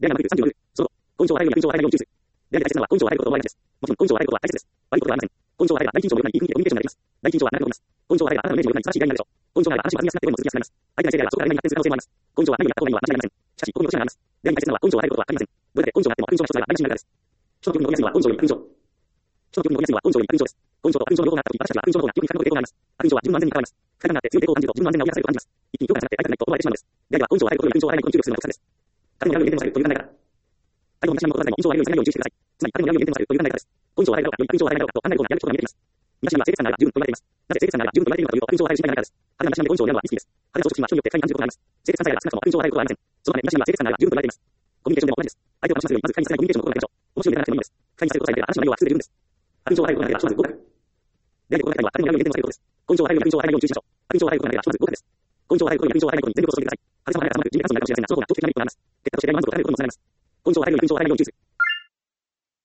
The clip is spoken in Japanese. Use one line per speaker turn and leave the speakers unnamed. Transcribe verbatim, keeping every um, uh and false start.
ではなくさんじゅうろく、その、根性を洗いように根性を洗いように注意する。であり大切なのは根性を洗うことと思われます。もちろん根性を洗うことは大切です。悪いことではありません。根性を洗えば大緊張のようなにいい雰囲気でコミュニケーションができます。大緊張はなくなります。根性を洗えばあなたのイメージのようなに素晴らしい出会いになるでしょう。根性があれば安心はずになって声も続きやすくなります。相手のせいであればそこから恋に発展する可能性もあります。根性は何をやった方がいいのは間違いありません。しかし、ここに落とし穴があります。であり大切なのは根性を洗うことはありません。どれだけ根性があっても悪印象が一つが相手の信頼です。人の記憶に残りやすいのは根性より悪印象。人の記憶に残りやすいのは根性より悪印象です。根性と悪印象の両方があったとき、私たちは悪印象の方が記憶に深く残る傾向があります。悪印象は自分の安全に関わります。不快感があって強い抵抗を感じると自分の安全が脅かされると感じます。一気に強化されて相手がないと思われてしまうのです。であれば根性を洗うことより悪印象を洗いないことに注力するのが得策です。誰もやるように言ってもされるという考え方。誰も昔のことでも印象を洗うようにされないように注意してください。つまり誰もやるように言ってもされるという考え方です。根性を洗えるのか、より悪印象を洗えないのかと考える方がやることが見えてきます。昔には清潔さがあれば十分と言われています。なぜ清潔さがあれば十分と言われているのかというと、悪印象を洗える心配がないからです。派手な身なしなみで根性をやるのはリスキーです。派手な装飾品は人によって不快に感じることがあります。清潔ささえあれば少なくとも悪印象を洗えることはありません。そのため、身なしには清潔さがあれば十分と言われています。コミュニケーションでも同じです。相手を楽しませるようにまず不快にさせないコミュニケーションを心がけましょう。面白いネタがなくてもいいのです。不快にさせることさえできれば話の内容は普通で十分です。悪印象を洗えることがなければひとまず合格。であれこの中には誰もやるように言ってもされることです。根性を洗えるように悪印象を洗えないように注意しましょう。根性を洗えるように悪印象を洗えないように全力を注いでください。派手さをなければ悪印象を洗えないことに全力を注いでください。派手さをなければ悪印象を洗えないように注意しましょう。根性を洗えるように悪印象を洗えないように全力を注いでください。派手さをなければ悪印象を洗えないように全力を注いでください。その方が長期的なメリットになります。結果として大満足を得られることにもつながります。根性を洗えるように悪印象を洗えないように注意する。